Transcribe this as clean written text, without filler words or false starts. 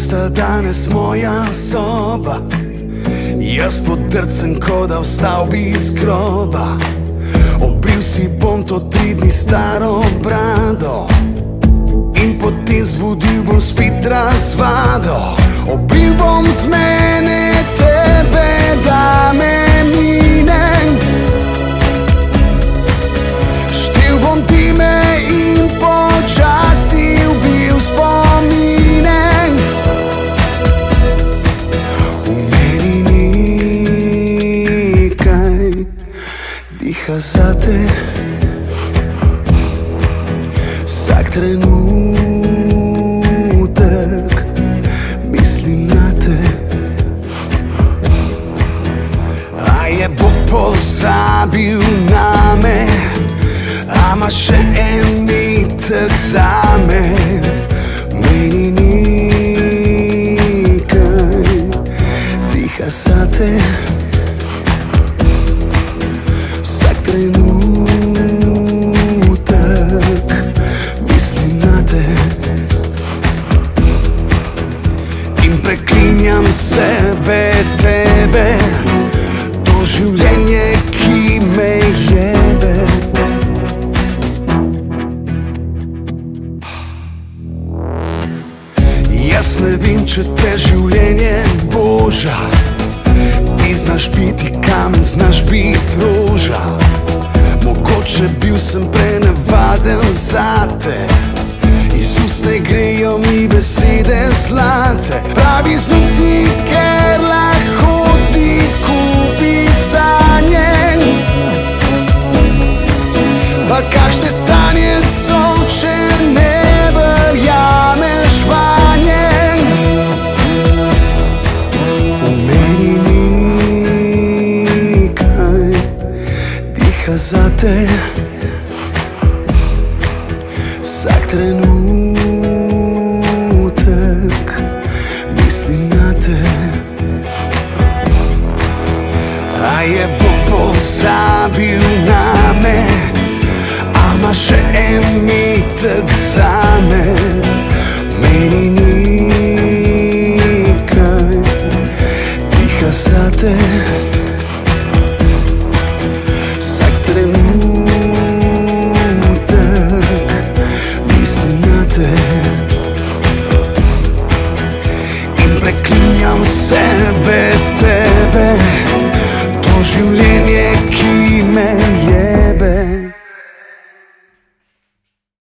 tista danes moja soba. Jaz podrcen, kot da vstal bi iz groba. Obril si bom to 3 dni staro brado in potem zbudil bom spet razvado. Obril bom z mene tebe, da me mine. Štel bom time in počasi ubil spomine. V meni nekaj diha zate, vsak trenutek mislim na te. A je Bog pozabil name? A ima še en metek zame? Meni nekaj diha zate, vsak trenutek mislim na te. In preklinjam sebe, tebe, to življenje, ki me jebe. Jaz ne vem, če te življenje boža. Ti znaš biti kamen, znaš biti roža. Mogoče bil sem prenavaden zate, iz ust ne grejo mi besede zlate. Pravi znanci, ker lahko ti kupi sanje. Pa kakšne sanje so, če ne verjameš vanje? V meni nekaj diha zate, vsak trenutek mislim na te. A je Bog pozabil name? A ima še en metek zame? Meni nekaj diha zate, vsak trenutek mislim na te. In preklinjam sebe, tebe, to življenje,